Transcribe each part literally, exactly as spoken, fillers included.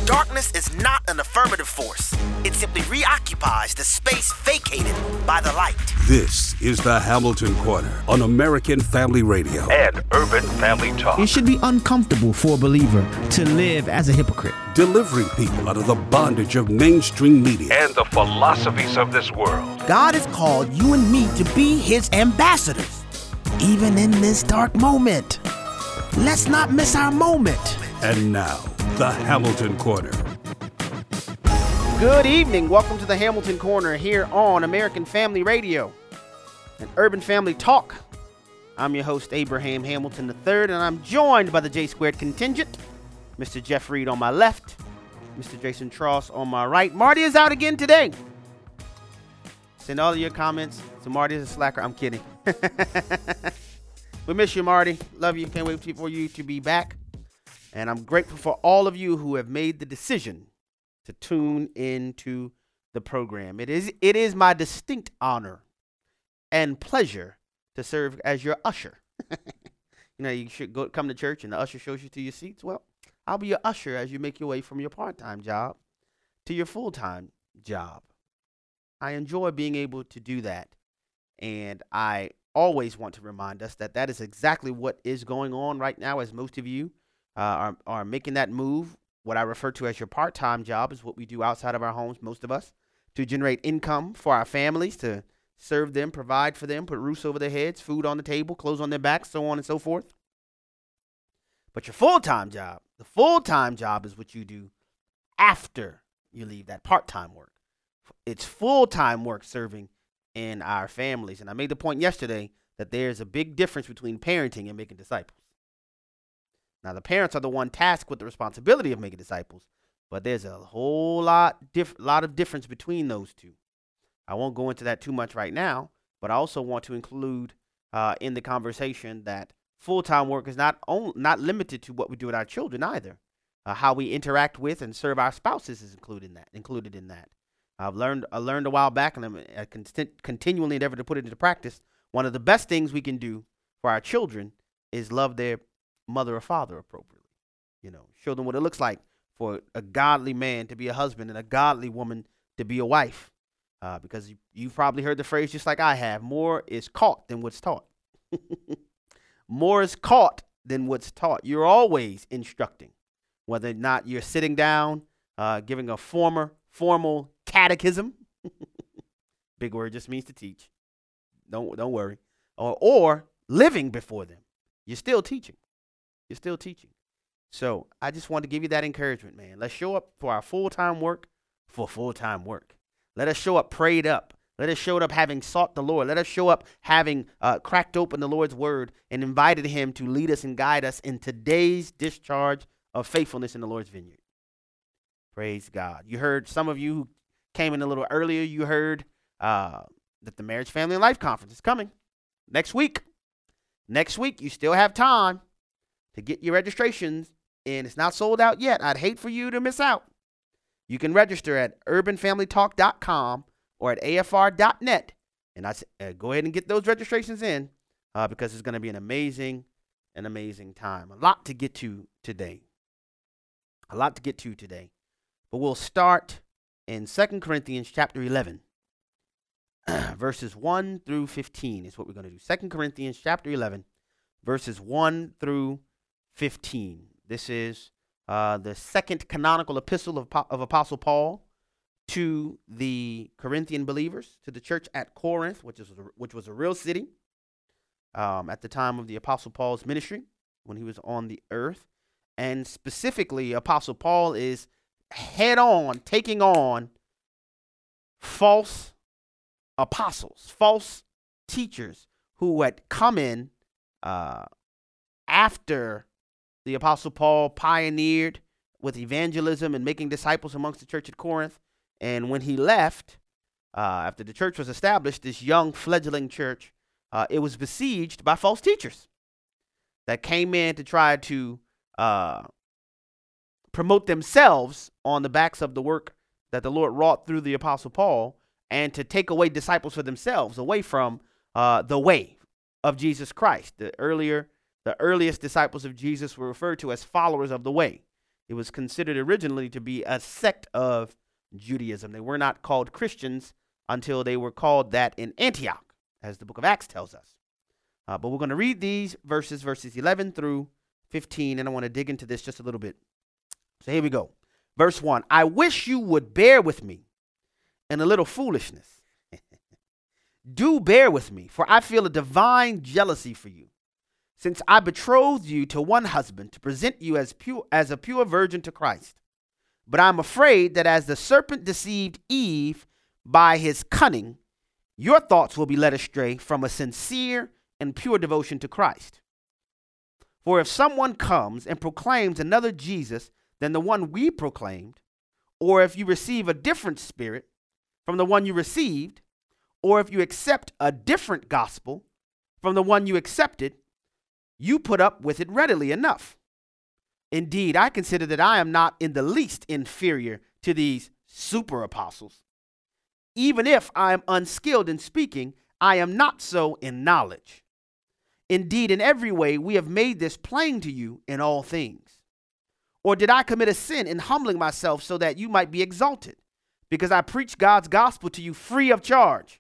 Darkness is not an affirmative force. It simply reoccupies the space vacated by the light. This is the Hamilton Corner on American Family Radio and Urban Family Talk. It should be uncomfortable for a believer to live as a hypocrite. Delivering people out of the bondage of mainstream media and the philosophies of this world. God has called you and me to be his ambassadors, even in this dark moment. Let's not miss our moment. And now, the Hamilton Corner. Good evening. Welcome to the Hamilton Corner here on American Family Radio and Urban Family Talk. I'm your host, Abraham Hamilton the third, and I'm joined by the J Squared contingent, Mister Jeff Reed on my left, Mister Jason Tross on my right. Marty is out again today. Send all of your comments to Marty is a slacker. I'm kidding. We miss you, Marty. Love you. Can't wait for you to be back. And I'm grateful for all of you who have made the decision to tune into the program. It is it is my distinct honor and pleasure to serve as your usher. You know, you should go come to church and the usher shows you to your seats. Well, I'll be your usher as you make your way from your part-time job to your full-time job. I enjoy being able to do that. And I always want to remind us that that is exactly what is going on right now, as most of you uh, are, are making that move. What I refer to as your part-time job is what we do outside of our homes, most of us, to generate income for our families, to serve them, provide for them, put roofs over their heads, food on the table, clothes on their backs, so on and so forth. But your full-time job, the full-time job is what you do after you leave that part-time work. It's full-time work serving in our families. And I made the point yesterday that there's a big difference between parenting and making disciples. Now, the parents are the one tasked with the responsibility of making disciples, but there's a whole lot, diff- lot of difference between those two. I won't go into that too much right now, but I also want to include uh, in the conversation that full-time work is not only, not limited to what we do with our children either. Uh, how we interact with and serve our spouses is included in that. Included in that. I've learned I learned a while back, and I'm I con- continually endeavor to put it into practice. One of the best things we can do for our children is love their mother or father appropriately. You know, show them what it looks like for a godly man to be a husband and a godly woman to be a wife. Uh, because you, you've probably heard the phrase just like I have, more is caught than what's taught. More is caught than what's taught. You're always instructing, whether or not you're sitting down, uh, giving a former, formal catechism. Big word, just means to teach. Don't don't worry. Or or living before them. You're still teaching. You're still teaching. So I just want to give you that encouragement, man. Let's show up for our full-time work for full-time work. Let us show up prayed up. Let us show up having sought the Lord. Let us show up having uh, cracked open the Lord's word and invited him to lead us and guide us in today's discharge of faithfulness in the Lord's vineyard. Praise God. You heard, some of you who came in a little earlier, you heard uh, that the Marriage, Family, and Life Conference is coming next week. Next week, you still have time to get your registrations in. It's not sold out yet. I'd hate for you to miss out. You can register at urban family talk dot com or at A F R dot net. And I uh, go ahead and get those registrations in uh, because it's going to be an amazing, an amazing time. A lot to get to today. A lot to get to today. But we'll start in Second Corinthians chapter eleven, verses one through fifteen is what we're going to do. Second Corinthians chapter eleven, verses one through fifteen. This is uh, the second canonical epistle of, of Apostle Paul to the Corinthian believers, to the church at Corinth, which is which was a real city um, at the time of the Apostle Paul's ministry when he was on the earth. And specifically, Apostle Paul is head on taking on false apostles, false teachers who had come in uh, after the Apostle Paul pioneered with evangelism and making disciples amongst the church at Corinth. And when he left, uh, after the church was established, this young fledgling church, uh, it was besieged by false teachers that came in to try to uh, promote themselves on the backs of the work that the Lord wrought through the Apostle Paul, and to take away disciples for themselves, away from uh, the way of Jesus Christ. The earlier, the earliest disciples of Jesus were referred to as followers of the way. It was considered originally to be a sect of Judaism. They were not called Christians until they were called that in Antioch, as the book of Acts tells us. Uh, but we're going to read these verses, verses eleven through fifteen, and I want to dig into this just a little bit. So here we go. Verse one, I wish you would bear with me in a little foolishness. Do bear with me, for I feel a divine jealousy for you, since I betrothed you to one husband to present you as pure as a pure virgin to Christ. But I'm afraid that as the serpent deceived Eve by his cunning, your thoughts will be led astray from a sincere and pure devotion to Christ. For if someone comes and proclaims another Jesus than the one we proclaimed, or if you receive a different spirit from the one you received, or if you accept a different gospel from the one you accepted, you put up with it readily enough. Indeed, I consider that I am not in the least inferior to these super apostles. Even if I am unskilled in speaking, I am not so in knowledge. Indeed, in every way, we have made this plain to you in all things. Or did I commit a sin in humbling myself so that you might be exalted, because I preached God's gospel to you free of charge?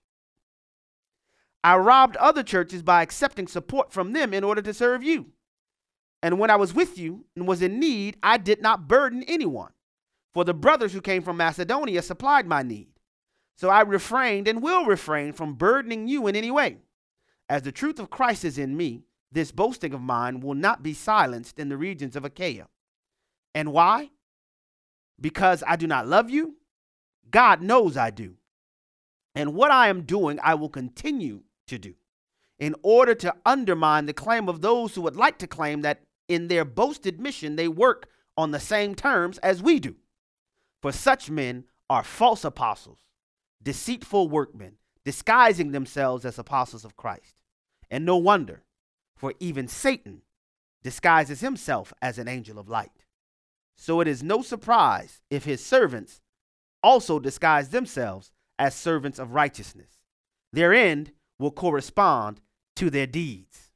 I robbed other churches by accepting support from them in order to serve you. And when I was with you and was in need, I did not burden anyone, for the brothers who came from Macedonia supplied my need. So I refrained and will refrain from burdening you in any way. As the truth of Christ is in me, this boasting of mine will not be silenced in the regions of Achaia. And why? Because I do not love you? God knows I do. And what I am doing, I will continue to do, in order to undermine the claim of those who would like to claim that in their boasted mission they work on the same terms as we do. For such men are false apostles, deceitful workmen, disguising themselves as apostles of Christ. And no wonder, for even Satan disguises himself as an angel of light. So it is no surprise if his servants also disguise themselves as servants of righteousness. Their end will correspond to their deeds.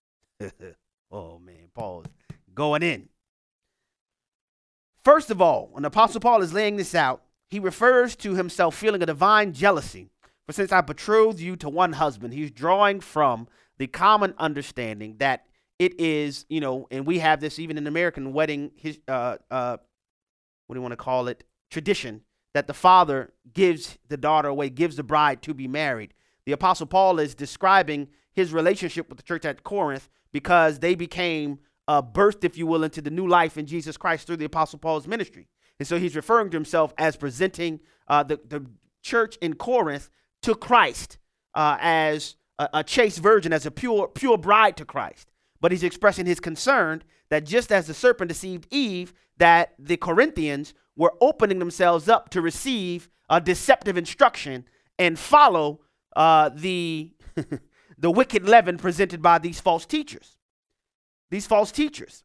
Oh man, Paul's going in. First of all, when Apostle Paul is laying this out, he refers to himself feeling a divine jealousy. For since I betrothed you to one husband, he's drawing from the common understanding that it is, you know, and we have this even in American wedding, his, uh, uh, what do you want to call it, tradition, that the father gives the daughter away, gives the bride to be married. The Apostle Paul is describing his relationship with the church at Corinth because they became uh, birthed, if you will, into the new life in Jesus Christ through the Apostle Paul's ministry. And so he's referring to himself as presenting uh, the, the church in Corinth to Christ uh, as a, a chaste virgin, as a pure, pure bride to Christ. But he's expressing his concern that just as the serpent deceived Eve, that the Corinthians were opening themselves up to receive a deceptive instruction and follow uh, the, the wicked leaven presented by these false teachers. These false teachers.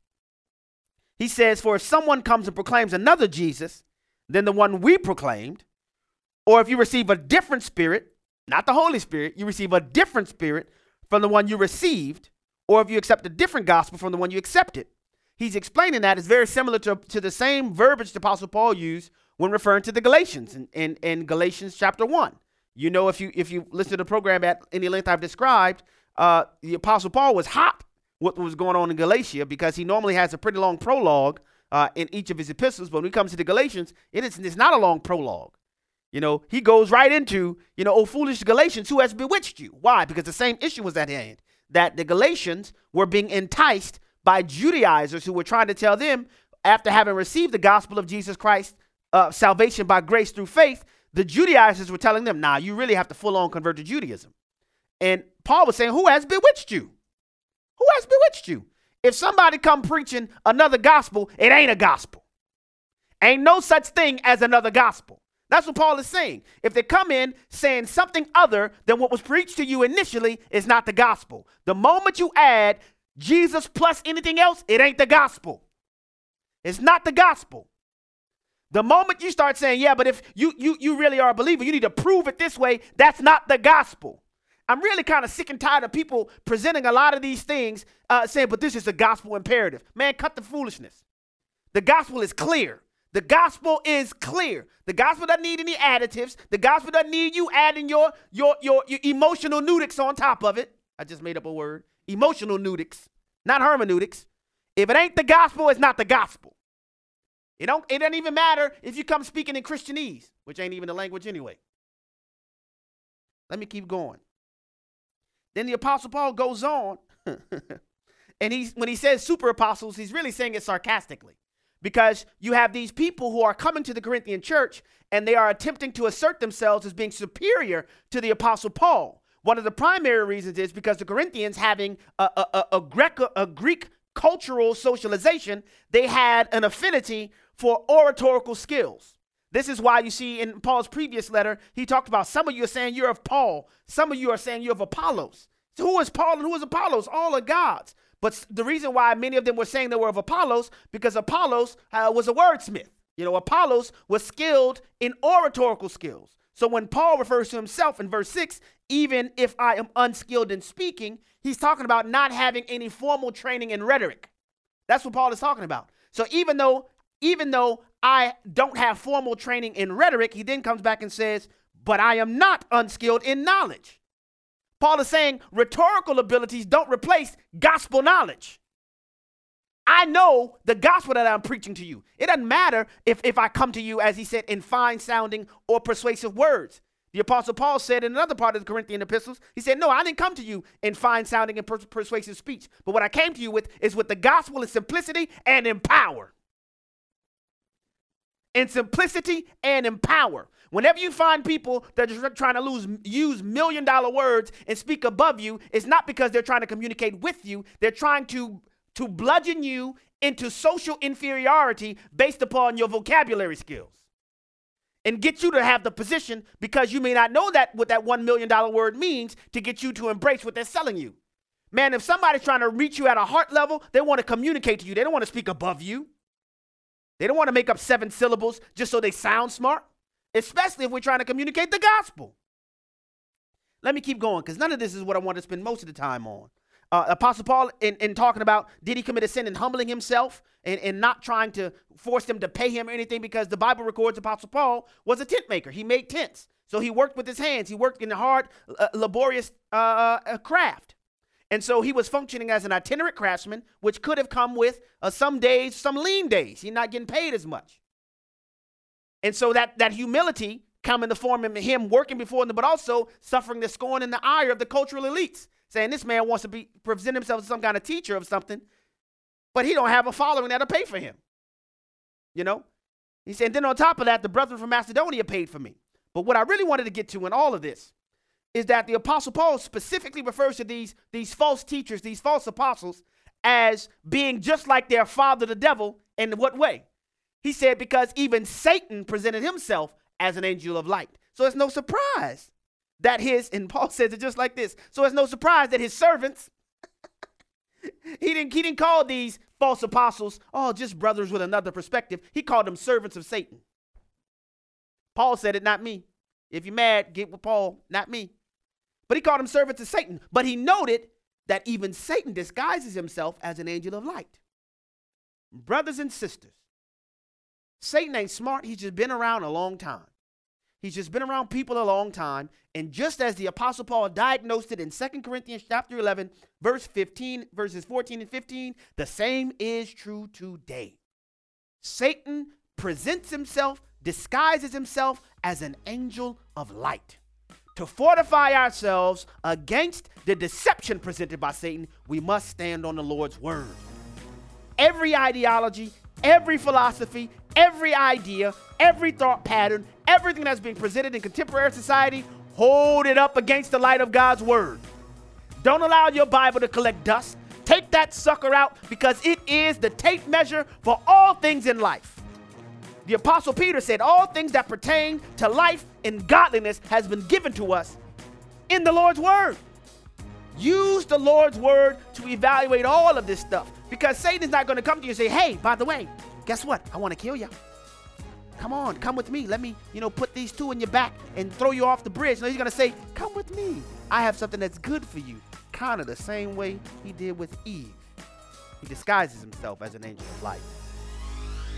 He says, for if someone comes and proclaims another Jesus than the one we proclaimed, or if you receive a different spirit, not the Holy Spirit, you receive a different spirit from the one you received, or if you accept a different gospel from the one you accepted. He's explaining that it's very similar to, to the same verbiage the Apostle Paul used when referring to the Galatians in, in, in Galatians chapter one. You know, if you if you listen to the program at any length I've described, uh, the Apostle Paul was hot what was going on in Galatia because he normally has a pretty long prologue uh, in each of his epistles. But when it comes to the Galatians, it is, it's not a long prologue. You know, he goes right into, you know, oh, foolish Galatians, who has bewitched you? Why? Because the same issue was at hand, that the Galatians were being enticed by Judaizers who were trying to tell them, after having received the gospel of Jesus Christ, uh, salvation by grace through faith, the Judaizers were telling them, nah, you really have to full on convert to Judaism. And Paul was saying, who has bewitched you? Who has bewitched you? If somebody come preaching another gospel, it ain't a gospel. Ain't no such thing as another gospel. That's what Paul is saying. If they come in saying something other than what was preached to you initially, it's not the gospel. The moment you add Jesus plus anything else, it ain't the gospel. It's not the gospel. The moment you start saying, yeah, but if you you you really are a believer, you need to prove it this way, that's not the gospel. I'm really kind of sick and tired of people presenting a lot of these things uh, saying, but this is a gospel imperative. Man, cut the foolishness. The gospel is clear. The gospel is clear. The gospel doesn't need any additives. The gospel doesn't need you adding your, your, your, your emotional nudics on top of it. I just made up a word. Emotional nudics, not hermeneutics. If it ain't the gospel, it's not the gospel. It don't, it doesn't even matter if you come speaking in Christianese, which ain't even the language anyway. Let me keep going. Then the Apostle Paul goes on, and he's, when he says super apostles, he's really saying it sarcastically. Because you have these people who are coming to the Corinthian church and they are attempting to assert themselves as being superior to the Apostle Paul. One of the primary reasons is because the Corinthians, having a, a, a, a, Greco, a Greek cultural socialization, they had an affinity for oratorical skills. This is why you see in Paul's previous letter, he talked about some of you are saying you're of Paul. Some of you are saying you're of Apollos. So who is Paul and who is Apollos? All are gods. But the reason why many of them were saying they were of Apollos, because Apollos uh, was a wordsmith. You know, Apollos was skilled in oratorical skills. So when Paul refers to himself in verse six, even if I am unskilled in speaking, he's talking about not having any formal training in rhetoric. That's what Paul is talking about. So even though, even though I don't have formal training in rhetoric, he then comes back and says, but I am not unskilled in knowledge. Paul is saying rhetorical abilities don't replace gospel knowledge. I know the gospel that I'm preaching to you. It doesn't matter if, if I come to you, as he said, in fine sounding or persuasive words. The Apostle Paul said in another part of the Corinthian epistles, he said, no, I didn't come to you in fine sounding and per- persuasive speech. But what I came to you with is with the gospel in simplicity and in power. In simplicity and in power. Whenever you find people that are trying to lose, use million dollar words and speak above you, it's not because they're trying to communicate with you. They're trying to, to bludgeon you into social inferiority based upon your vocabulary skills and get you to have the position, because you may not know that what that one million dollar word means, to get you to embrace what they're selling you. Man, if somebody's trying to reach you at a heart level, they want to communicate to you. They don't want to speak above you. They don't want to make up seven syllables just so they sound smart. Especially if we're trying to communicate the gospel. Let me keep going, because none of this is what I want to spend most of the time on. Uh, Apostle Paul, in, in talking about, did he commit a sin in humbling himself and, and not trying to force them to pay him or anything, because the Bible records Apostle Paul was a tent maker. He made tents. So he worked with his hands. He worked in a hard, uh, laborious uh, uh, craft. And so he was functioning as an itinerant craftsman, which could have come with uh, some days, some lean days. He's not getting paid as much. And so that, that humility come in the form of him working before them, but also suffering the scorn and the ire of the cultural elites, saying this man wants to be present himself as some kind of teacher of something, but he don't have a following that'll pay for him. You know? He said, and then on top of that, the brethren from Macedonia paid for me. But what I really wanted to get to in all of this is that the Apostle Paul specifically refers to these, these false teachers, these false apostles, as being just like their father, the devil. In what way? He said, because even Satan presented himself as an angel of light. So it's no surprise that his, and Paul says it just like this, so it's no surprise that his servants, he didn't, he didn't call these false apostles, oh, just brothers with another perspective. He called them servants of Satan. Paul said it, not me. If you're mad, get with Paul, not me. But he called them servants of Satan. But he noted that even Satan disguises himself as an angel of light. Brothers and sisters, Satan ain't smart. He's just been around a long time. He's just been around people a long time. And just as the Apostle Paul diagnosed it in Second Corinthians chapter eleven, verse fifteen, verses fourteen and fifteen, the same is true today. Satan presents himself, disguises himself as an angel of light. To fortify ourselves against the deception presented by Satan, we must stand on the Lord's word. Every ideology, every philosophy, every idea, every thought pattern, everything that's being presented in contemporary society, hold it up against the light of God's word. Don't allow your Bible to collect dust. Take that sucker out, because it is the tape measure for all things in life. The Apostle Peter said, all things that pertain to life and godliness has been given to us in the Lord's word. Use the Lord's word to evaluate all of this stuff, because Satan is not going to come to you and say, hey, by the way, guess what? I want to kill you. Come on, come with me. Let me, you know, put these two in your back and throw you off the bridge. No, he's going to say, come with me. I have something that's good for you. Kind of the same way he did with Eve. He disguises himself as an angel of light.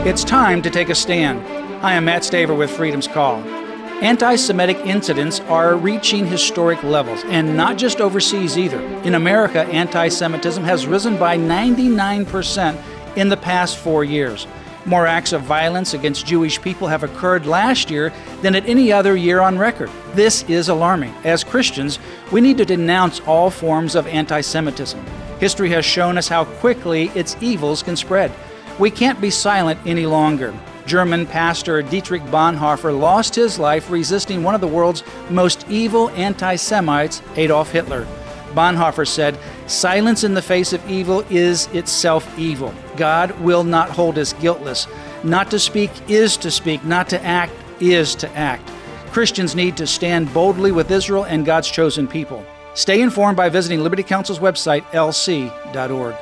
It's time to take a stand. I am Matt Staver with Freedom's Call. Anti-Semitic incidents are reaching historic levels, and not just overseas either. In America, anti-Semitism has risen by ninety-nine percent in the past four years. More acts of violence against Jewish people have occurred last year than at any other year on record. This is alarming. As Christians, we need to denounce all forms of anti-Semitism. History has shown us how quickly its evils can spread. We can't be silent any longer. German pastor Dietrich Bonhoeffer lost his life resisting one of the world's most evil anti-Semites, Adolf Hitler. Bonhoeffer said, "Silence in the face of evil is itself evil. God will not hold us guiltless. Not to speak is to speak. Not to act is to act." Christians need to stand boldly with Israel and God's chosen people. Stay informed by visiting Liberty Counsel's website, L C dot org.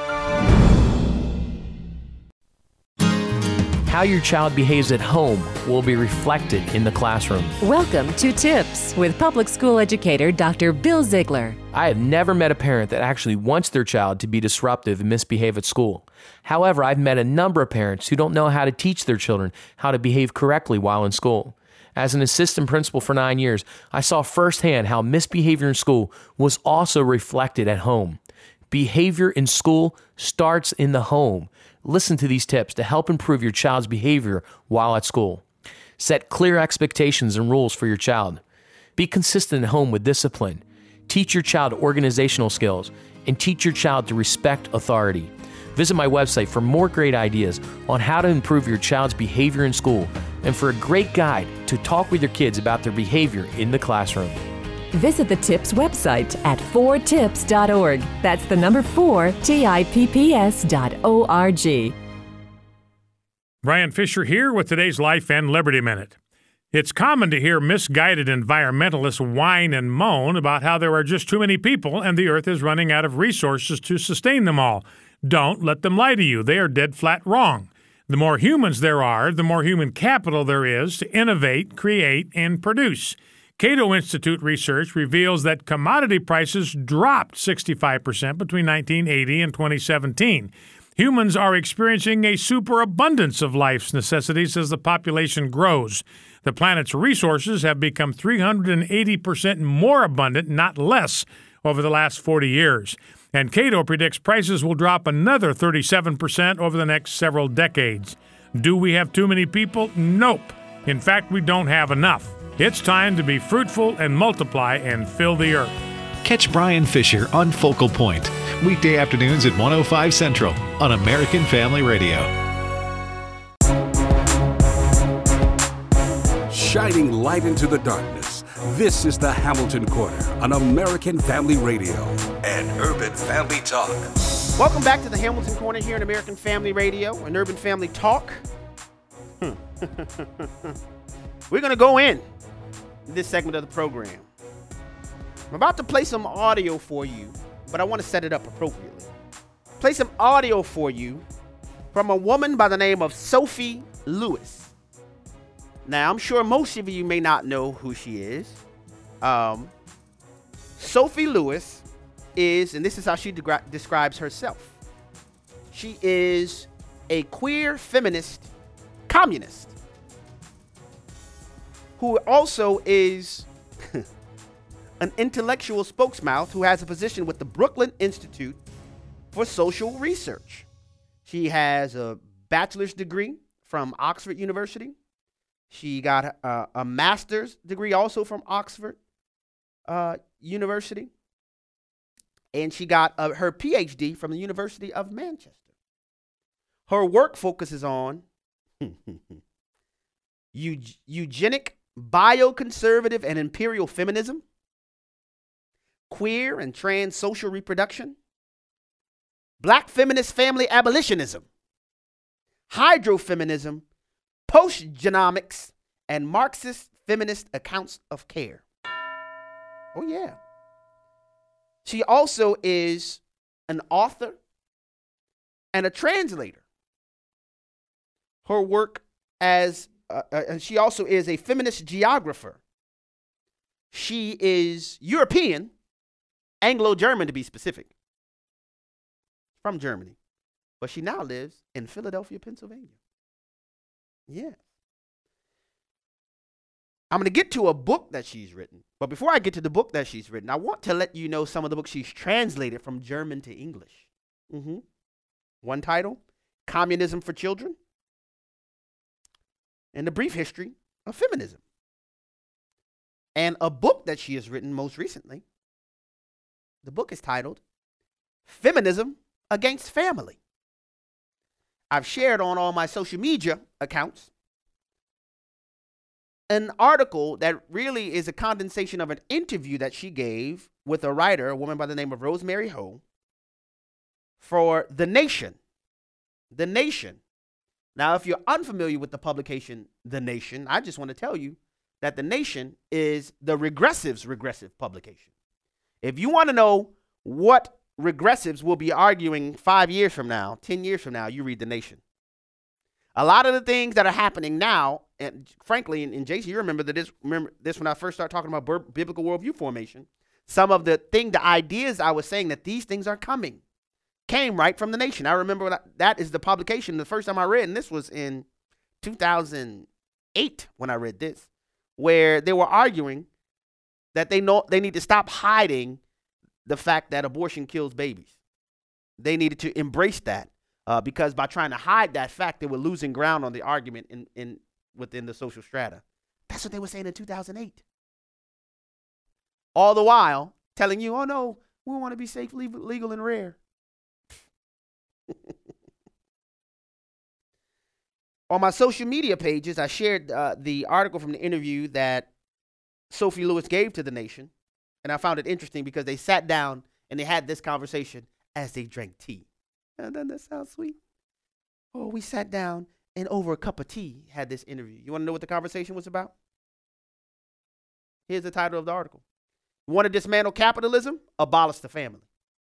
How your child behaves at home will be reflected in the classroom. Welcome to Tips with public school educator Doctor Bill Ziegler. I have never met a parent that actually wants their child to be disruptive and misbehave at school. However, I've met a number of parents who don't know how to teach their children how to behave correctly while in school. As an assistant principal for nine years, I saw firsthand how misbehavior in school was also reflected at home. Behavior in school starts in the home. Listen to these tips to help improve your child's behavior while at school. Set clear expectations and rules for your child. Be consistent at home with discipline. Teach your child organizational skills and teach your child to respect authority. Visit my website for more great ideas on how to improve your child's behavior in school and for a great guide to talk with your kids about their behavior in the classroom. Visit the TIPS website at four tips dot org. That's the number four, T I P P S dot O R G. Brian Fisher here with today's Life and Liberty Minute. It's common to hear misguided environmentalists whine and moan about how there are just too many people and the earth is running out of resources to sustain them all. Don't let them lie to you. They are dead flat wrong. The more humans there are, the more human capital there is to innovate, create, and produce. Cato Institute research reveals that commodity prices dropped sixty-five percent between nineteen eighty and twenty seventeen. Humans are experiencing a superabundance of life's necessities as the population grows. The planet's resources have become three hundred eighty percent more abundant, not less, over the last forty years. And Cato predicts prices will drop another thirty-seven percent over the next several decades. Do we have too many people? Nope. In fact, we don't have enough. It's time to be fruitful and multiply and fill the earth. Catch Brian Fisher on Focal Point, weekday afternoons at one oh five Central on American Family Radio. Shining light into the darkness, this is the Hamilton Corner on American Family Radio and Urban Family Talk. Welcome back to the Hamilton Corner here on American Family Radio and Urban Family Talk. We're going to go in this segment of the program. I'm about to play some audio for you, but I want to set it up appropriately. Play some audio for you from a woman by the name of Sophie Lewis. Now, I'm sure most of you may not know who she is. Um, Sophie Lewis is, and this is how she de- describes herself. She is a queer feminist communist who also is an intellectual spokesmouth who has a position with the Brooklyn Institute for Social Research. She has a bachelor's degree from Oxford University. She got a, a master's degree also from Oxford uh, University. And she got uh, her P H D from the University of Manchester. Her work focuses on eug- eugenic, bioconservative, and imperial feminism, queer and trans social reproduction, black feminist family abolitionism, hydrofeminism, post-genomics, and Marxist feminist accounts of care. Oh, yeah. She also is an author and a translator. Her work as, uh, uh, and she also is a feminist geographer. She is European, Anglo-German to be specific, from Germany, but she now lives in Philadelphia, Pennsylvania. Yeah. I'm going to get to a book that she's written. But before I get to the book that she's written, I want to let you know some of the books she's translated from German to English. Mm-hmm. One title, Communism for Children, and The Brief History of Feminism. And a book that she has written most recently, the book is titled Feminism Against Family. I've shared on all my social media accounts an article that really is a condensation of an interview that she gave with a writer, a woman by the name of Rosemary Ho, for The Nation. The Nation. Now, if you're unfamiliar with the publication The Nation, I just want to tell you that The Nation is the regressives' regressive publication. If you want to know what regressives will be arguing five years from now, ten years from now, you read The Nation. A lot of the things that are happening now, and frankly, and, and J C, you remember that this, remember this when I first started talking about bur- biblical worldview formation. Some of the thing, the ideas I was saying that these things are coming, came right from The Nation. I remember that, that is the publication the first time I read, and this was in two thousand eight when I read this, where they were arguing that they know they need to stop hiding the fact that abortion kills babies. They needed to embrace that. Uh, because by trying to hide that fact, they were losing ground on the argument in, in within the social strata. That's what they were saying in two thousand eight. All the while telling you, oh, no, we want to be safe, legal, and rare. On my social media pages, I shared uh, the article from the interview that Sophie Lewis gave to The Nation. And I found it interesting because they sat down and they had this conversation as they drank tea. Doesn't that sound sweet? Oh, we sat down and over a cup of tea had this interview. You want to know what the conversation was about? Here's the title of the article. You want to dismantle capitalism? Abolish the family.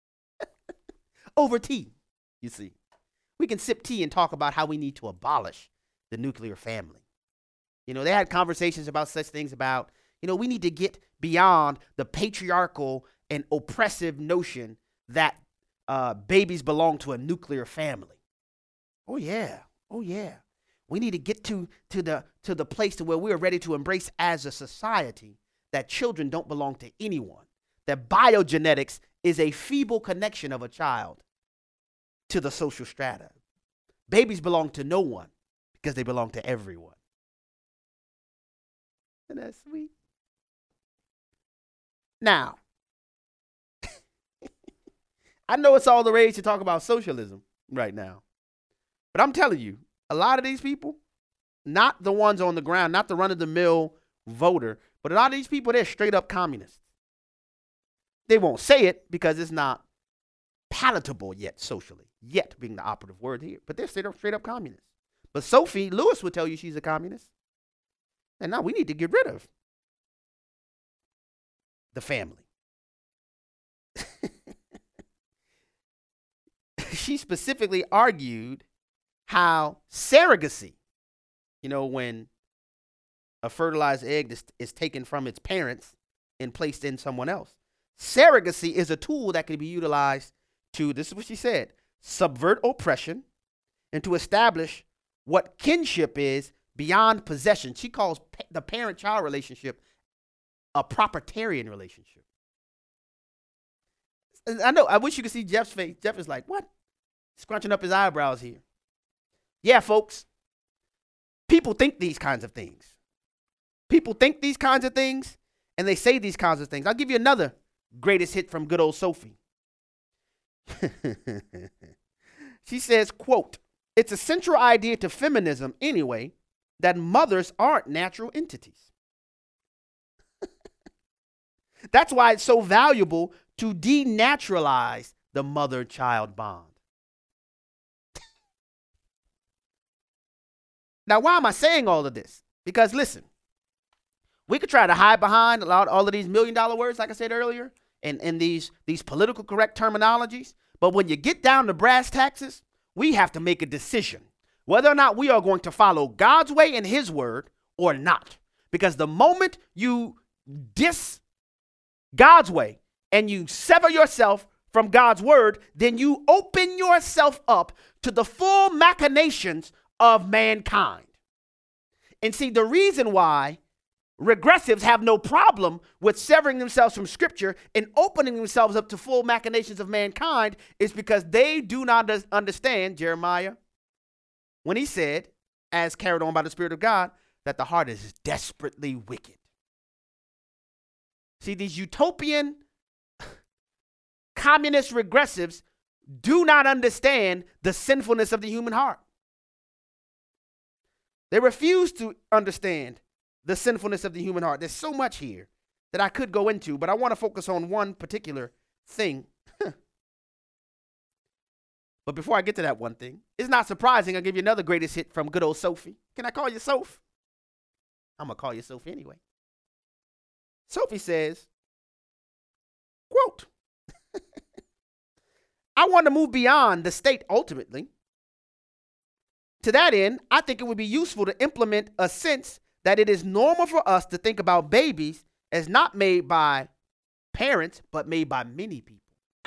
Over tea, you see. We can sip tea and talk about how we need to abolish the nuclear family. You know, they had conversations about such things about, you know, we need to get beyond the patriarchal and oppressive notion that Uh, babies belong to a nuclear family. Oh yeah, oh yeah. We need to get to to the to the place to where we are ready to embrace as a society that children don't belong to anyone. That biogenetics is a feeble connection of a child to the social strata. Babies belong to no one because they belong to everyone. Isn't that sweet? Now, I know it's all the rage to talk about socialism right now. But I'm telling you, a lot of these people, not the ones on the ground, not the run-of-the-mill voter, but a lot of these people, they're straight up communists. They won't say it because it's not palatable yet socially, yet being the operative word here. But they're straight up, straight up communists. But Sophie Lewis would tell you she's a communist. And now we need to get rid of the family. She specifically argued how surrogacy, you know, when a fertilized egg is, is taken from its parents and placed in someone else, surrogacy is a tool that can be utilized to, this is what she said, subvert oppression and to establish what kinship is beyond possession. She calls pa- the parent-child relationship a proprietarian relationship. I know, I wish you could see Jeff's face. Jeff is like, what? Scrunching up his eyebrows here. Yeah, folks. People think these kinds of things. People think these kinds of things, and they say these kinds of things. I'll give you another greatest hit from good old Sophie. She says, quote, it's a central idea to feminism anyway that mothers aren't natural entities. That's why it's so valuable to denaturalize the mother-child bond. Now, why am I saying all of this? Because listen, we could try to hide behind a lot, all of these million dollar words, like I said earlier, and, and these, these political correct terminologies. But when you get down to brass taxes, we have to make a decision whether or not we are going to follow God's way and his word or not. Because the moment you diss God's way and you sever yourself from God's word, then you open yourself up to the full machinations of mankind. And see, the reason why regressives have no problem with severing themselves from Scripture and opening themselves up to full machinations of mankind is because they do not understand Jeremiah when he said, as carried on by the Spirit of God, that the heart is desperately wicked. See, these utopian communist regressives do not understand the sinfulness of the human heart. They refuse to understand the sinfulness of the human heart. There's so much here that I could go into, but I want to focus on one particular thing. But before I get to that one thing, it's not surprising I'll give you another greatest hit from good old Sophie. Can I call you Soph? I'm going to call you Sophie anyway. Sophie says, quote, I want to move beyond the state ultimately. To that end, I think it would be useful to implement a sense that it is normal for us to think about babies as not made by parents, but made by many people.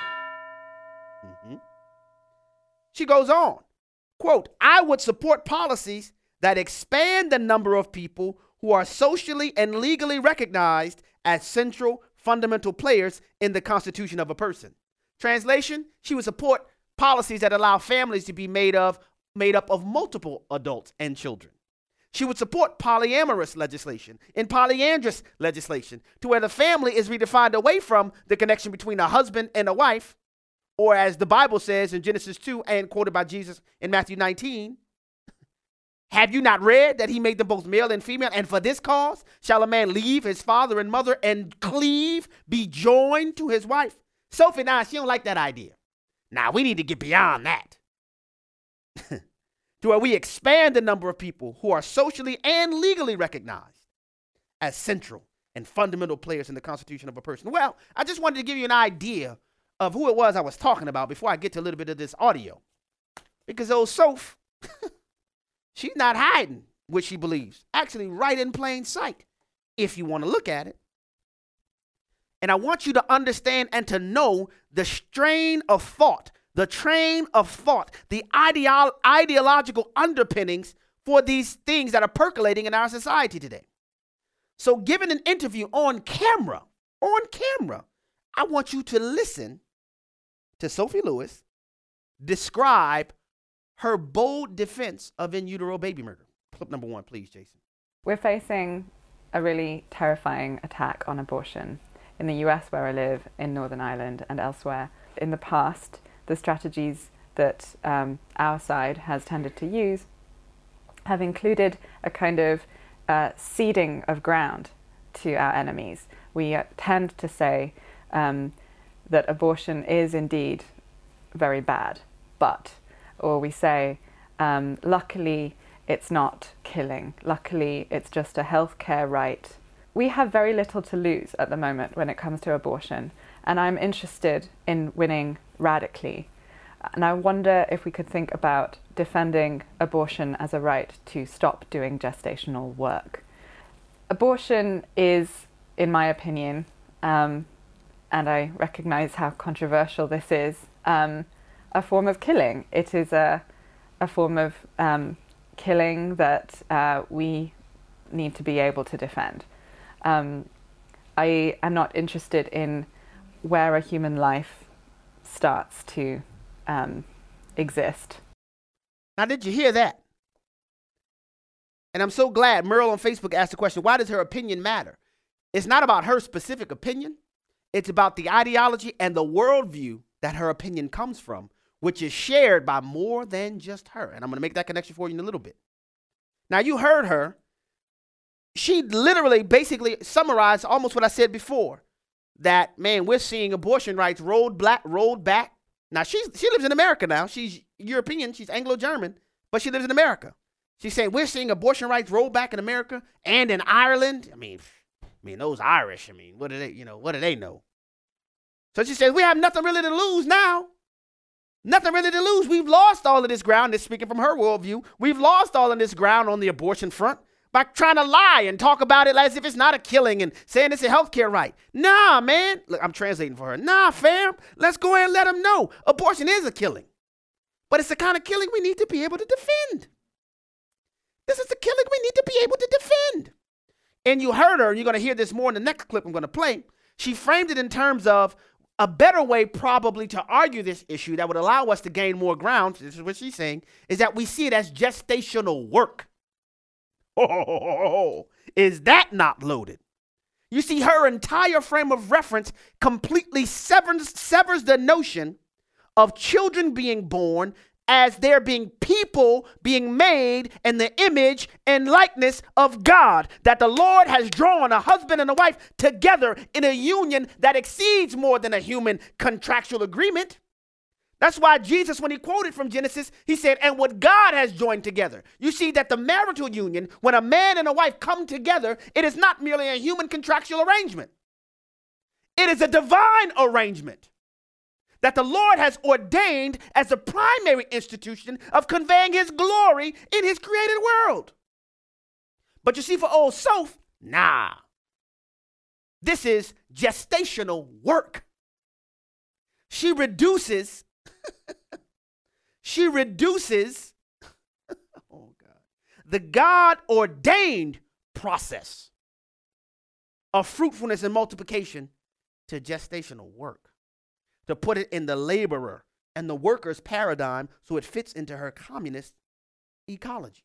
Mm-hmm. She goes on, quote, I would support policies that expand the number of people who are socially and legally recognized as central fundamental players in the constitution of a person. Translation, she would support policies that allow families to be made of made up of multiple adults and children. She would support polyamorous legislation and polyandrous legislation to where the family is redefined away from the connection between a husband and a wife, or as the Bible says in Genesis two and quoted by Jesus in Matthew nineteen, have you not read that he made them both male and female? And for this cause shall a man leave his father and mother and cleave, be joined to his wife. Sophie, now, she don't like that idea. Now, we need to get beyond that. To where we expand the number of people who are socially and legally recognized as central and fundamental players in the constitution of a person. Well, I just wanted to give you an idea of who it was I was talking about before I get to a little bit of this audio. Because old Soph, she's not hiding what she believes. Actually, right in plain sight, if you want to look at it. And I want you to understand and to know the strain of thought, the train of thought, the ideolo- ideological underpinnings for these things that are percolating in our society today. So given an interview on camera, on camera, I want you to listen to Sophie Lewis describe her bold defense of in utero baby murder. Clip number one, please, Jason. We're facing a really terrifying attack on abortion in the U S where I live, in Northern Ireland and elsewhere. In the past, the strategies that um, our side has tended to use have included a kind of uh, ceding of ground to our enemies. We uh, tend to say um, that abortion is indeed very bad, but, or we say, um, luckily it's not killing, luckily it's just a healthcare right. We have very little to lose at the moment when it comes to abortion, and I'm interested in winning radically. And I wonder if we could think about defending abortion as a right to stop doing gestational work. Abortion is, in my opinion, um, and I recognize how controversial this is, um, a form of killing. It is a, a form of um, killing that uh, we need to be able to defend. Um, I am not interested in where a human life starts to um, exist. Now, did you hear that? And I'm so glad Merle on Facebook asked the question, why does her opinion matter? It's not about her specific opinion. It's about the ideology and the worldview that her opinion comes from, which is shared by more than just her. And I'm going to make that connection for you in a little bit. Now, you heard her. She literally basically summarized almost what I said before, that, man, we're seeing abortion rights rolled, black, rolled back. Now, she's, she lives in America now. She's European. She's Anglo-German, but she lives in America. She's saying we're seeing abortion rights rolled back in America and in Ireland. I mean, I mean, those Irish, I mean, what do they, you know, what do they know? So she says, we have nothing really to lose now. Nothing really to lose. We've lost all of this ground. This speaking from her worldview. We've lost all of this ground on the abortion front by trying to lie and talk about it as if it's not a killing and saying it's a healthcare right. Nah, man. Look, I'm translating for her. Nah, fam. Let's go ahead and let them know abortion is a killing. But it's the kind of killing we need to be able to defend. This is the killing we need to be able to defend. And you heard her, and you're going to hear this more in the next clip I'm going to play. She framed it in terms of a better way probably to argue this issue that would allow us to gain more ground, this is what she's saying, is that we see it as gestational work. Oh, is that not loaded? You see, her entire frame of reference completely severs, severs the notion of children being born as there being people being made in the image and likeness of God, that the Lord has drawn a husband and a wife together in a union that exceeds more than a human contractual agreement. That's why Jesus, when he quoted from Genesis, he said, and what God has joined together. You see that the marital union, when a man and a wife come together, it is not merely a human contractual arrangement. It is a divine arrangement that the Lord has ordained as the primary institution of conveying his glory in his created world. But you see, for old Soph, nah. This is gestational work. She reduces, she reduces, oh God, the God-ordained process of fruitfulness and multiplication to gestational work, to put it in the laborer and the worker's paradigm so it fits into her communist ecology.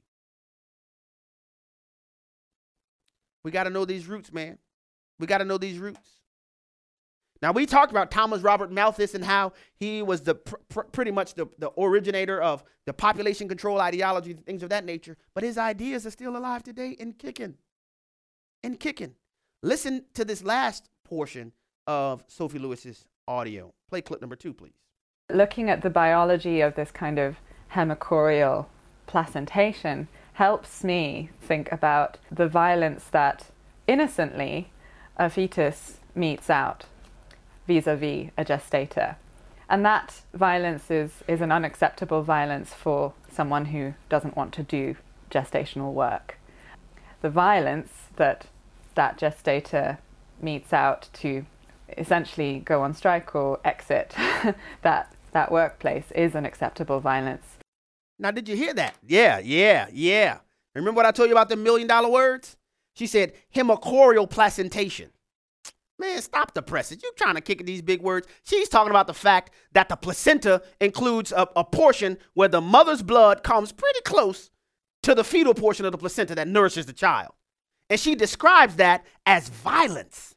We got to know these roots, man. We got to know these roots. Now, we talked about Thomas Robert Malthus and how he was the pr- pr- pretty much the, the originator of the population control ideology, things of that nature. But his ideas are still alive today and kicking. And kicking. Listen to this last portion of Sophie Lewis's audio. Play clip number two, please. Looking at the biology of this kind of hemicorial placentation helps me think about the violence that innocently a fetus meets out vis-a-vis a gestator. And that violence is, is an unacceptable violence for someone who doesn't want to do gestational work. The violence that that gestator meets out to essentially go on strike or exit that that workplace is an acceptable violence. Now, did you hear that? Yeah, yeah, yeah. Remember what I told you about the million dollar words? She said hemicorial placentation. Man, stop the presses. You're trying to kick at these big words. She's talking about the fact that the placenta includes a, a portion where the mother's blood comes pretty close to the fetal portion of the placenta that nourishes the child. And she describes that as violence.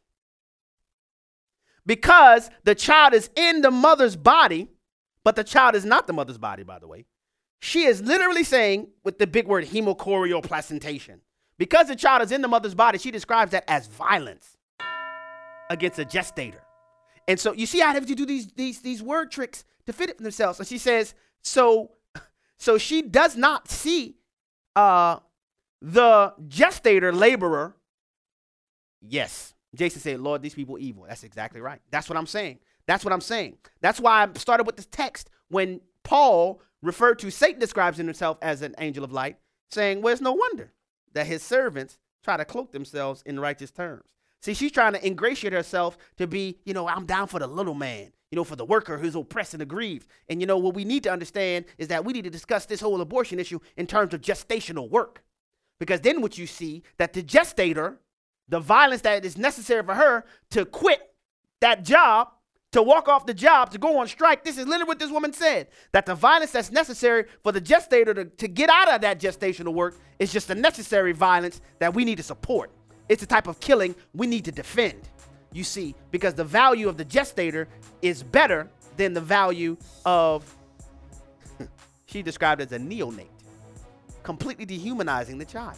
Because the child is in the mother's body, but the child is not the mother's body, by the way. She is literally saying, with the big word hemicorial placentation, because the child is in the mother's body, she describes that as violence against a gestator. And so you see how they do these, these, these word tricks to fit it for themselves. So she says, so, so she does not see uh, the gestator laborer. Yes. Jason said, Lord, these people evil. That's exactly right. That's what I'm saying. That's what I'm saying. That's why I started with this text when Paul referred to Satan describes himself as an angel of light, saying, well, it's no wonder that his servants try to cloak themselves in righteous terms. See, she's trying to ingratiate herself to be, you know, I'm down for the little man, you know, for the worker who's oppressed and aggrieved. And, you know, what we need to understand is that we need to discuss this whole abortion issue in terms of gestational work. Because then what you see, that the gestator, the violence that is necessary for her to quit that job, to walk off the job, to go on strike. This is literally what this woman said, that the violence that's necessary for the gestator to, to get out of that gestational work is just a necessary violence that we need to support. It's the type of killing we need to defend, you see, because the value of the gestator is better than the value of, she described as a neonate, completely dehumanizing the child.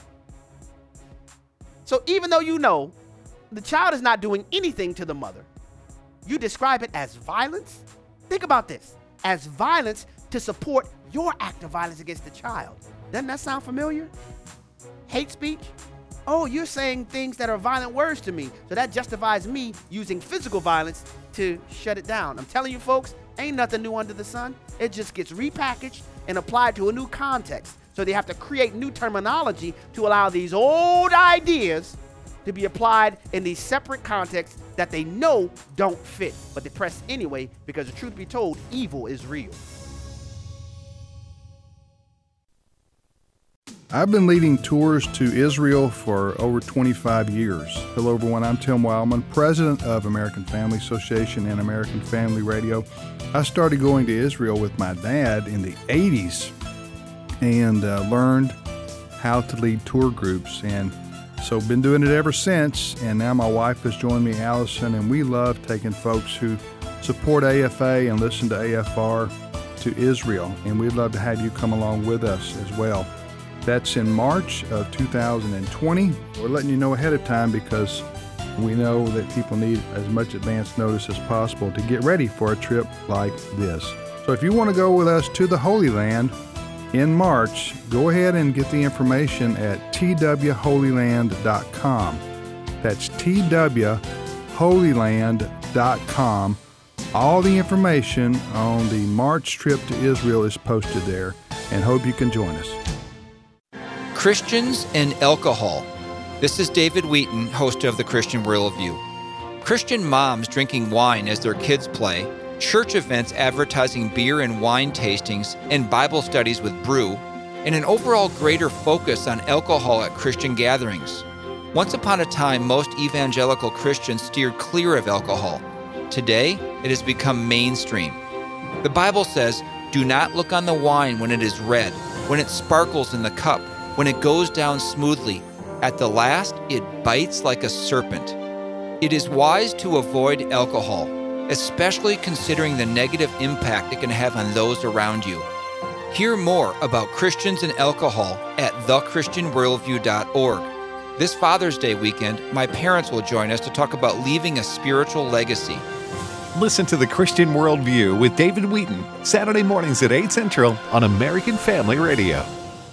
So even though you know the child is not doing anything to the mother, you describe it as violence. Think about this, as violence to support your act of violence against the child. Doesn't that sound familiar? Hate speech? Oh, you're saying things that are violent words to me, so that justifies me using physical violence to shut it down. I'm telling you, folks, ain't nothing new under the sun. It just gets repackaged and applied to a new context. So they have to create new terminology to allow these old ideas to be applied in these separate contexts that they know don't fit, but they press anyway because the truth be told, evil is real. I've been leading tours to Israel for over twenty-five years. Hello, everyone. I'm Tim Wildman, president of American Family Association and American Family Radio. I started going to Israel with my dad in the eighties and uh, learned how to lead tour groups, and so been doing it ever since. And now my wife has joined me, Allison, and we love taking folks who support A F A and listen to A F R to Israel, and we'd love to have you come along with us as well. That's in March of two thousand twenty. We're letting you know ahead of time because we know that people need as much advance notice as possible to get ready for a trip like this. So if you want to go with us to the Holy Land in March, go ahead and get the information at t w holy land dot com. That's t w holy land dot com. All the information on the March trip to Israel is posted there, and hope you can join us. Christians and alcohol. This is David Wheaton, host of the Christian Worldview. Christian moms drinking wine as their kids play, church events advertising beer and wine tastings, and Bible studies with brew, and an overall greater focus on alcohol at Christian gatherings. Once upon a time, most evangelical Christians steered clear of alcohol. Today, it has become mainstream. The Bible says, "Do not look on the wine when it is red, when it sparkles in the cup, when it goes down smoothly. At the last, it bites like a serpent." It is wise to avoid alcohol, especially considering the negative impact it can have on those around you. Hear more about Christians and alcohol at the christian worldview dot org. This Father's Day weekend, my parents will join us to talk about leaving a spiritual legacy. Listen to the Christian Worldview with David Wheaton, Saturday mornings at eight Central on American Family Radio.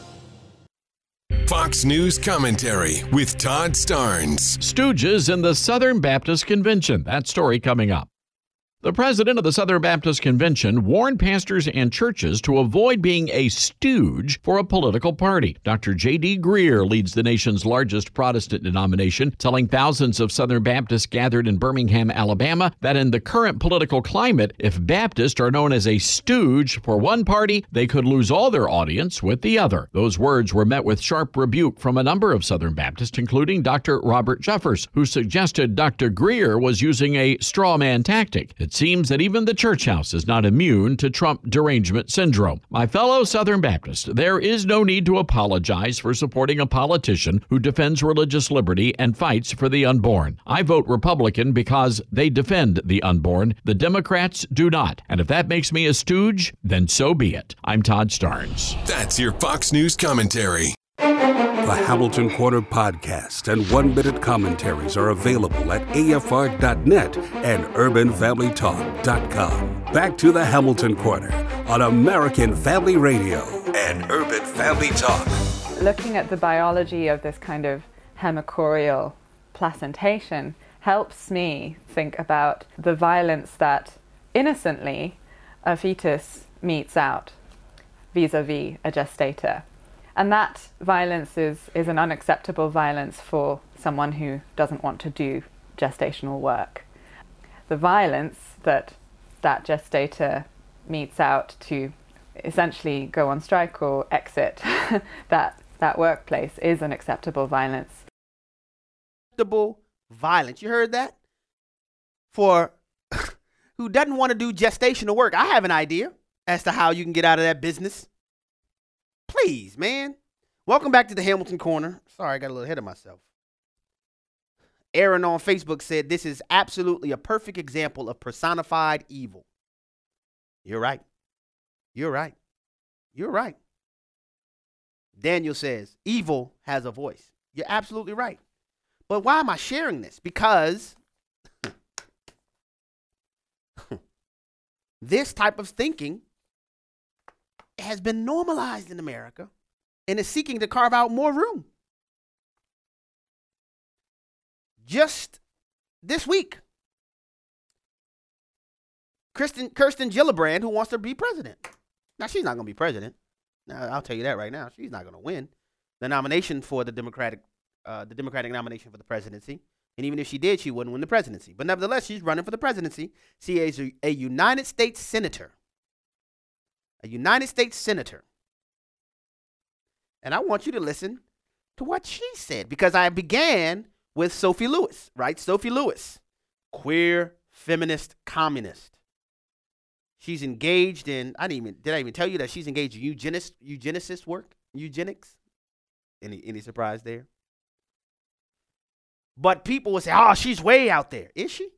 Fox News Commentary with Todd Starnes. Stooges in the Southern Baptist Convention. That story coming up. The president of the Southern Baptist Convention warned pastors and churches to avoid being a stooge for a political party. Doctor J D Greer leads the nation's largest Protestant denomination, telling thousands of Southern Baptists gathered in Birmingham, Alabama, that in the current political climate, if Baptists are known as a stooge for one party, they could lose all their audience with the other. Those words were met with sharp rebuke from a number of Southern Baptists, including Doctor Robert Jeffers, who suggested Doctor Greer was using a straw man tactic. It seems that even the church house is not immune to Trump derangement syndrome. My fellow Southern Baptists, there is no need to apologize for supporting a politician who defends religious liberty and fights for the unborn. I vote Republican because they defend the unborn. The Democrats do not. And if that makes me a stooge, then so be it. I'm Todd Starnes. That's your Fox News commentary. The Hamilton Corner podcast and one-minute commentaries are available at A F R dot net and urban family talk dot com. Back to the Hamilton Corner on American Family Radio and Urban Family Talk. Looking at the biology of this kind of hemicorial placentation helps me think about the violence that innocently a fetus meets out vis-a-vis a gestator. And that violence is, is an unacceptable violence for someone who doesn't want to do gestational work. The violence that that gestator meets out to essentially go on strike or exit that, that workplace is an acceptable violence. Acceptable violence. You heard that? For who doesn't want to do gestational work. I have an idea as to how you can get out of that business. Please, man. Welcome back to the Hamilton Corner. Sorry, I got a little ahead of myself. Aaron on Facebook said, this is absolutely a perfect example of personified evil. You're right. You're right. You're right. Daniel says, evil has a voice. You're absolutely right. But why am I sharing this? Because this type of thinking has been normalized in America and is seeking to carve out more room. Just this week, Kirsten, Kirsten Gillibrand, who wants to be president. Now, she's not going to be president. Now, I'll tell you that right now. She's not going to win the nomination for the Democratic, uh, the Democratic nomination for the presidency. And even if she did, she wouldn't win the presidency. But nevertheless, she's running for the presidency. She is a, a United States senator. A United States senator. And I want you to listen to what she said, because I began with Sophie Lewis, right? Sophie Lewis, queer, feminist, communist. She's engaged in, I didn't even, did I even tell you that she's engaged in eugenist, eugenicist work? Eugenics? Any, any surprise there? But people will say, oh, she's way out there. Is she?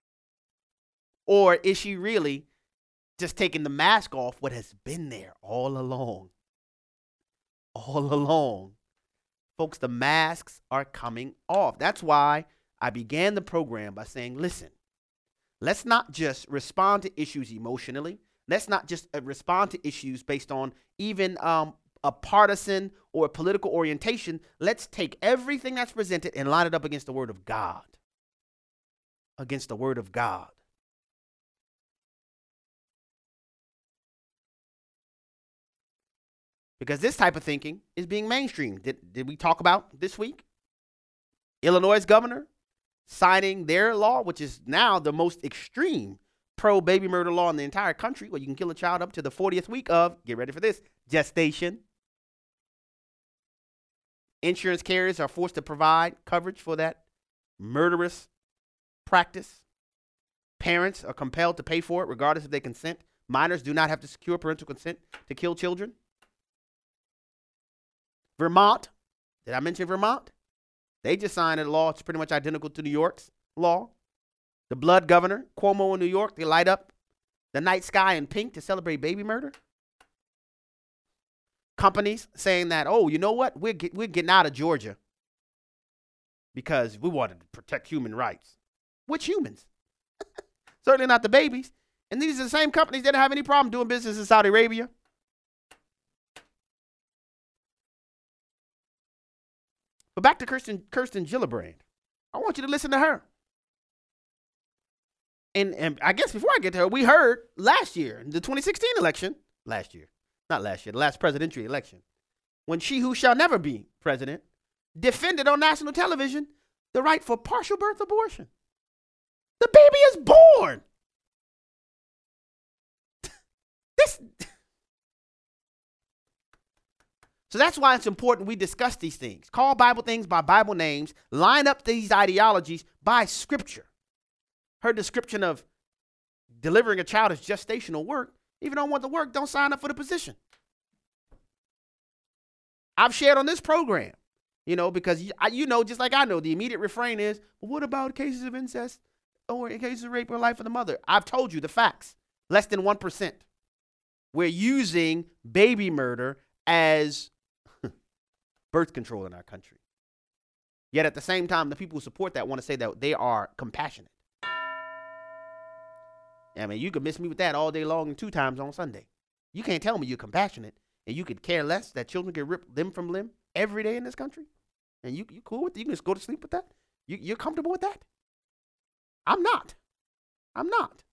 Or is she really just taking the mask off what has been there all along? All along. Folks, the masks are coming off. That's why I began the program by saying, listen, let's not just respond to issues emotionally. Let's not just uh, respond to issues based on even um, a partisan or a political orientation. Let's take everything that's presented and line it up against the word of God. Against the word of God. Because this type of thinking is being mainstreamed. Did, did we talk about this week? Illinois' governor signing their law, which is now the most extreme pro-baby murder law in the entire country, where you can kill a child up to the fortieth week of, get ready for this, gestation. Insurance carriers are forced to provide coverage for that murderous practice. Parents are compelled to pay for it regardless if they consent. Minors do not have to secure parental consent to kill children. Vermont, did I mention Vermont? They just signed a law. It's pretty much identical to New York's law. The blood governor, Cuomo in New York, they light up the night sky in pink to celebrate baby murder. Companies saying that, oh, you know what? We're, get, we're getting out of Georgia because we wanted to protect human rights. Which humans? Certainly not the babies. And these are the same companies that don't have any problem doing business in Saudi Arabia. But back to Kirsten, Kirsten Gillibrand. I want you to listen to her. And, and I guess before I get to her, we heard last year, the twenty sixteen election, last year, not last year, the last presidential election, when she who shall never be president defended on national television the right for partial birth abortion. The baby is born. This... So that's why it's important we discuss these things. Call Bible things by Bible names. Line up these ideologies by Scripture. Her description of delivering a child is gestational work. If you don't want the work, don't sign up for the position. I've shared on this program, you know, because you, you know, just like I know, the immediate refrain is, well, what about cases of incest or in cases of rape or life of the mother? I've told you the facts. Less than one percent. We're using baby murder as birth control in our country. Yet at the same time, the people who support that want to say that they are compassionate. I mean, you could miss me with that all day long and two times on Sunday. You can't tell me you're compassionate and you could care less that children get ripped limb from limb every day in this country. And you you cool with it? You can just go to sleep with that? You, you're comfortable with that? I'm not. I'm not.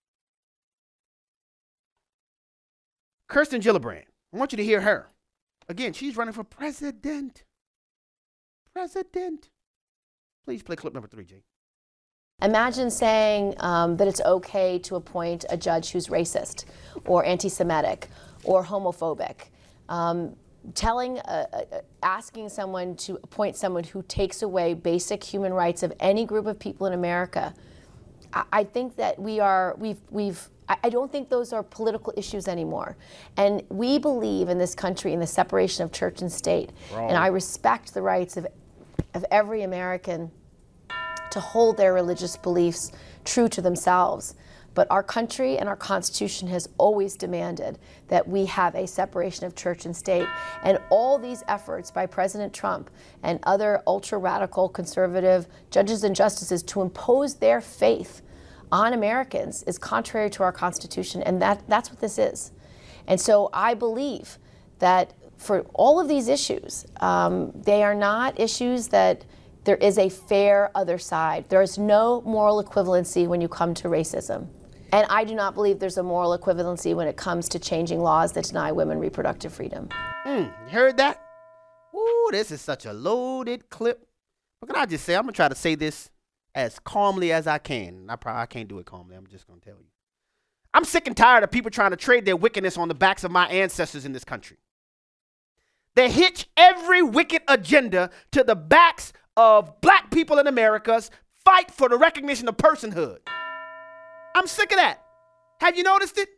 Kirsten Gillibrand, I want you to hear her. Again, she's running for president. President. Please play clip number three, Jay. Imagine saying um, that it's okay to appoint a judge who's racist or anti-Semitic or homophobic. Um, telling, uh, uh, asking someone to appoint someone who takes away basic human rights of any group of people in America. I, I think that we are, we've, we've, I, I don't think those are political issues anymore. And we believe in this country in the separation of church and state. Wrong. And I respect the rights of, of every American to hold their religious beliefs true to themselves. But our country and our Constitution has always demanded that we have a separation of church and state. And all these efforts by President Trump and other ultra-radical conservative judges and justices to impose their faith on Americans is contrary to our Constitution, and that, that's what this is. And so I believe that for all of these issues, um, they are not issues that there is a fair other side. There is no moral equivalency when you come to racism. And I do not believe there's a moral equivalency when it comes to changing laws that deny women reproductive freedom. Mm, you heard that? Ooh, this is such a loaded clip. What can I just say? I'm going to try to say this as calmly as I can. I probably I can't do it calmly. I'm just going to tell you. I'm sick and tired of people trying to trade their wickedness on the backs of my ancestors in this country. They hitch every wicked agenda to the backs of black people in America's fight for the recognition of personhood. I'm sick of that. Have you noticed it?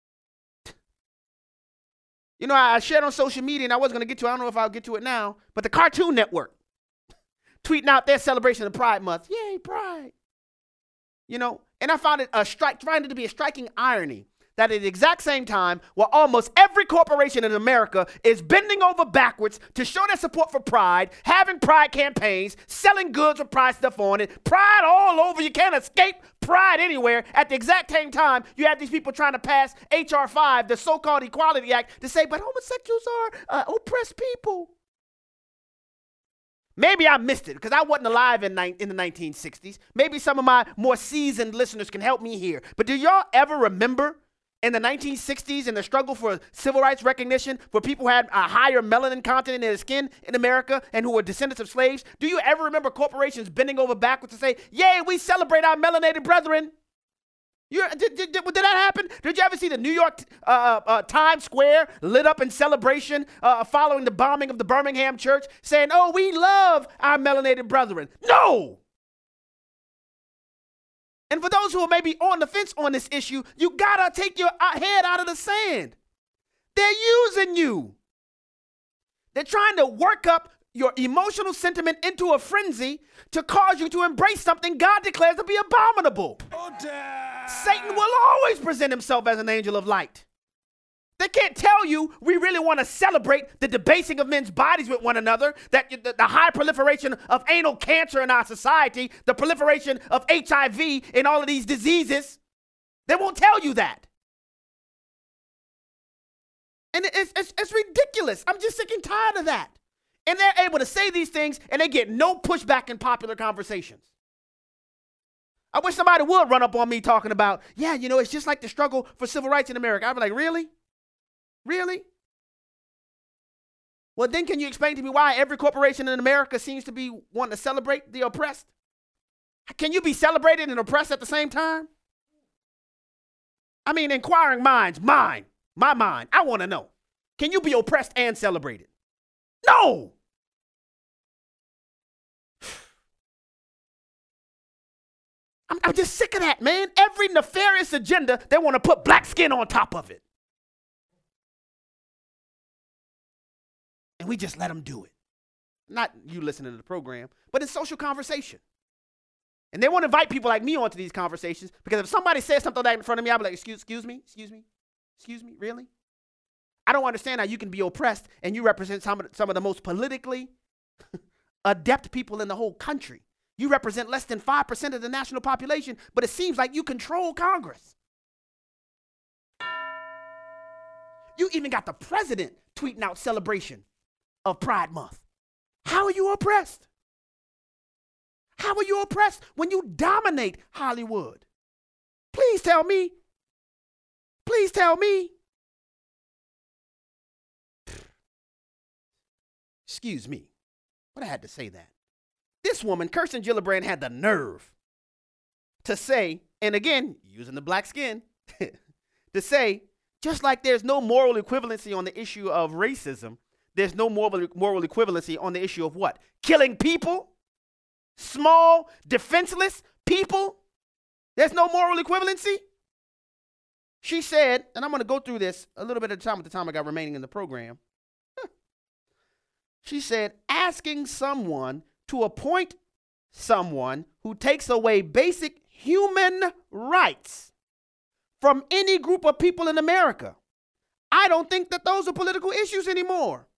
You know, I shared on social media, and I wasn't going to get to it. I don't know if I'll get to it now, but the Cartoon Network tweeting out their celebration of Pride Month. Yay, Pride. You know, and I found it a strike, trying it to be a striking irony that at the exact same time, while almost every corporation in America is bending over backwards to show their support for Pride, having Pride campaigns, selling goods with Pride stuff on it, Pride all over, you can't escape Pride anywhere. At the exact same time, you have these people trying to pass H R five, the so-called Equality Act, to say, but homosexuals are uh, oppressed people. Maybe I missed it because I wasn't alive in, ni- in the nineteen sixties. Maybe some of my more seasoned listeners can help me here. But do y'all ever remember in the nineteen sixties and the struggle for civil rights recognition for people who had a higher melanin content in their skin in America and who were descendants of slaves? Do you ever remember corporations bending over backwards to say, yay, we celebrate our melanated brethren? You, did, did, did, did that happen? Did you ever see the New York uh, uh, Times Square lit up in celebration uh, following the bombing of the Birmingham church saying, oh, we love our melanated brethren? No! And for those who are maybe on the fence on this issue, you gotta take your head out of the sand. They're using you. They're trying to work up your emotional sentiment into a frenzy to cause you to embrace something God declares to be abominable. Satan will always present himself as an angel of light. They can't tell you we really want to celebrate the debasing of men's bodies with one another, that the, the high proliferation of anal cancer in our society, the proliferation of H I V and all of these diseases. They won't tell you that. And it's, it's, it's ridiculous. I'm just sick and tired of that. And they're able to say these things and they get no pushback in popular conversations. I wish somebody would run up on me talking about, yeah, you know, it's just like the struggle for civil rights in America. I'd be like, really? Really? Well, then can you explain to me why every corporation in America seems to be wanting to celebrate the oppressed? Can you be celebrated and oppressed at the same time? I mean, inquiring minds, mine, my mind, I want to know. Can you be oppressed and celebrated? No! I'm, I'm just sick of that, man. Every nefarious agenda, they want to put black skin on top of it. And we just let them do it. Not you listening to the program, but it's social conversation. And they want to invite people like me onto these conversations because if somebody says something like that in front of me, I'll be like, excuse, excuse me, excuse me, excuse me, really? I don't understand how you can be oppressed and you represent some of the, some of the most politically adept people in the whole country. You represent less than five percent of the national population, but it seems like you control Congress. You even got the president tweeting out celebration of Pride Month. How are you oppressed? How are you oppressed when you dominate Hollywood? Please tell me. Please tell me. Excuse me, but I had to say that. This woman, Kirsten Gillibrand, had the nerve to say, and again, using the black skin, to say, just like there's no moral equivalency on the issue of racism, there's no moral, moral equivalency on the issue of what? Killing people? Small, defenseless people? There's no moral equivalency? She said, and I'm going to go through this a little bit at a time at the time I got remaining in the program. She said, asking someone to appoint someone who takes away basic human rights from any group of people in America. I don't think that those are political issues anymore.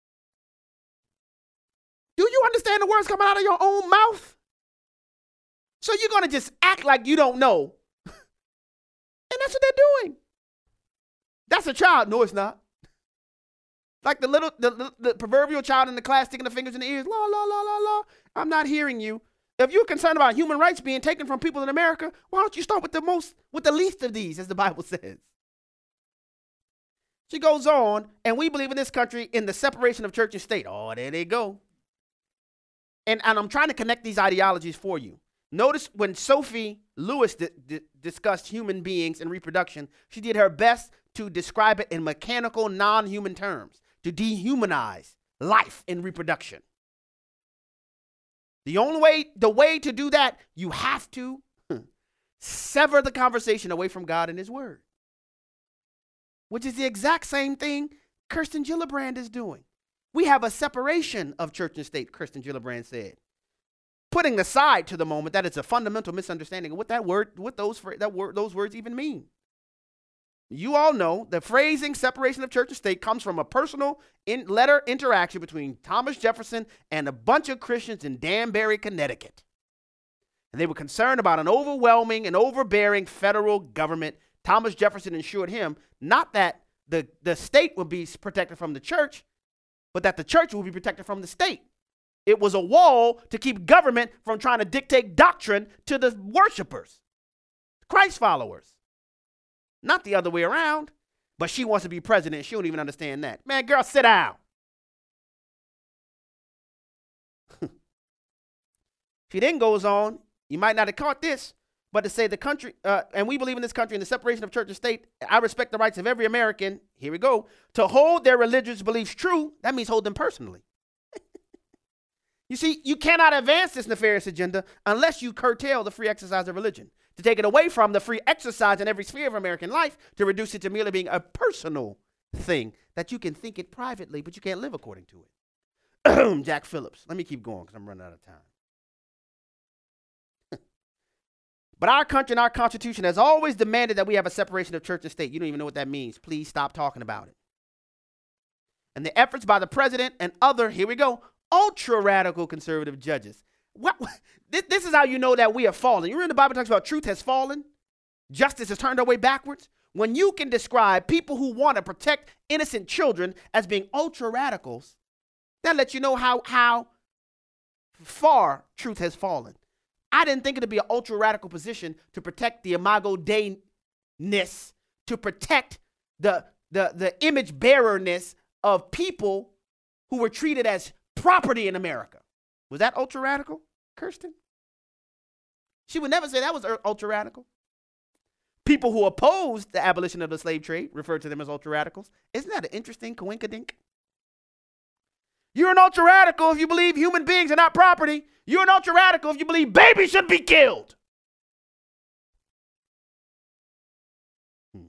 Do you understand the words coming out of your own mouth? So you're going to just act like you don't know. And that's what they're doing. That's a child. No, it's not. Like the little, the, the, the proverbial child in the class sticking the fingers in the ears. La, la, la, la, la. I'm not hearing you. If you're concerned about human rights being taken from people in America, why don't you start with the most, with the least of these, as the Bible says? She goes on, and we believe in this country in the separation of church and state. Oh, there they go. And, and I'm trying to connect these ideologies for you. Notice when Sophie Lewis di- di- discussed human beings and reproduction, she did her best to describe it in mechanical, non-human terms. to dehumanize life and reproduction. The only way, the way to do that, you have to sever the conversation away from God and his word, which is the exact same thing Kirsten Gillibrand is doing. We have a separation of church and state, Kirsten Gillibrand said. Putting aside to the moment that it's a fundamental misunderstanding of what that word, what those that word, those words even mean. You all know the phrasing separation of church and state comes from a personal in letter interaction between Thomas Jefferson and a bunch of Christians in Danbury, Connecticut. And they were concerned about an overwhelming and overbearing federal government. Thomas Jefferson assured him not that the, the state would be protected from the church, but that the church would be protected from the state. It was a wall to keep government from trying to dictate doctrine to the worshipers, Christ followers. Not the other way around. But she wants to be president. She don't even understand that. Man, girl, sit down. She then goes on, you might not have caught this, but to say the country, uh, and we believe in this country in the separation of church and state, I respect the rights of every American, here we go, to hold their religious beliefs true, that means hold them personally. You see, you cannot advance this nefarious agenda unless you curtail the free exercise of religion. To take it away from the free exercise in every sphere of American life, to reduce it to merely being a personal thing that you can think it privately, but you can't live according to it. Jack Phillips. Let me keep going because I'm running out of time. But our country and our Constitution has always demanded that we have a separation of church and state. You don't even know what that means. Please stop talking about it. And the efforts by the president and other, here we go, ultra-radical conservative judges. What, this is how you know that we have fallen. You remember the Bible talks about truth has fallen? Justice has turned our way backwards? When you can describe people who want to protect innocent children as being ultra-radicals, that lets you know how, how far truth has fallen. I didn't think it to be an ultra-radical position to protect the imago Dei-ness, to protect the, the, the image-bearerness of people who were treated as property in America. Was that ultra-radical, Kirsten? She would never say that was ultra-radical. People who opposed the abolition of the slave trade referred to them as ultra-radicals. Isn't that an interesting coinkydink? You're an ultra-radical if you believe human beings are not property. You're an ultra-radical if you believe babies should be killed. Hmm.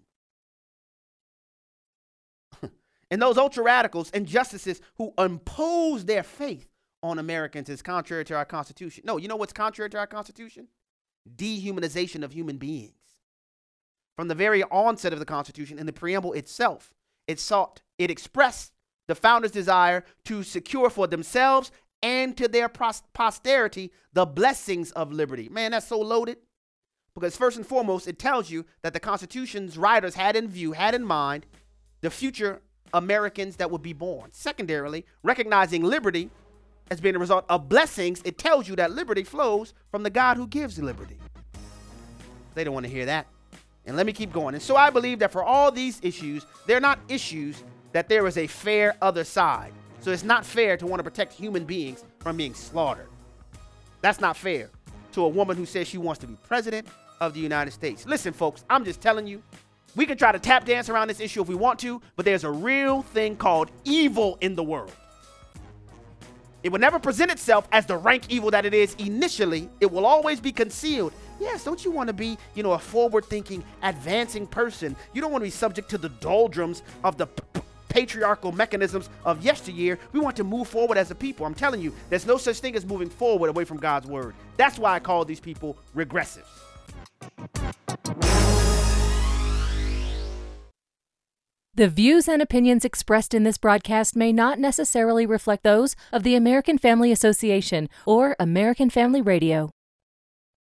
And those ultra-radicals and justices who impose their faith on Americans is contrary to our Constitution. No, you know what's contrary to our Constitution? Dehumanization of human beings. From the very onset of the Constitution, in the preamble itself, it sought, it expressed the founders' desire to secure for themselves and to their posterity the blessings of liberty. Man, that's so loaded. Because first and foremost, it tells you that the Constitution's writers had in view, had in mind, the future Americans that would be born. Secondarily, recognizing liberty as being a result of blessings, it tells you that liberty flows from the God who gives liberty. They don't want to hear that. And let me keep going. And so I believe that for all these issues, they're not issues that there is a fair other side. So it's not fair to want to protect human beings from being slaughtered. That's not fair to a woman who says she wants to be president of the United States. Listen, folks, I'm just telling you, we can try to tap dance around this issue if we want to, but there's a real thing called evil in the world. It will never present itself as the rank evil that it is initially. It will always be concealed. Yes, don't you want to be, you know, a forward-thinking, advancing person? You don't want to be subject to the doldrums of the p- patriarchal mechanisms of yesteryear. We want to move forward as a people. I'm telling you, there's no such thing as moving forward away from God's word. That's why I call these people regressives. The views and opinions expressed in this broadcast may not necessarily reflect those of the American Family Association or American Family Radio.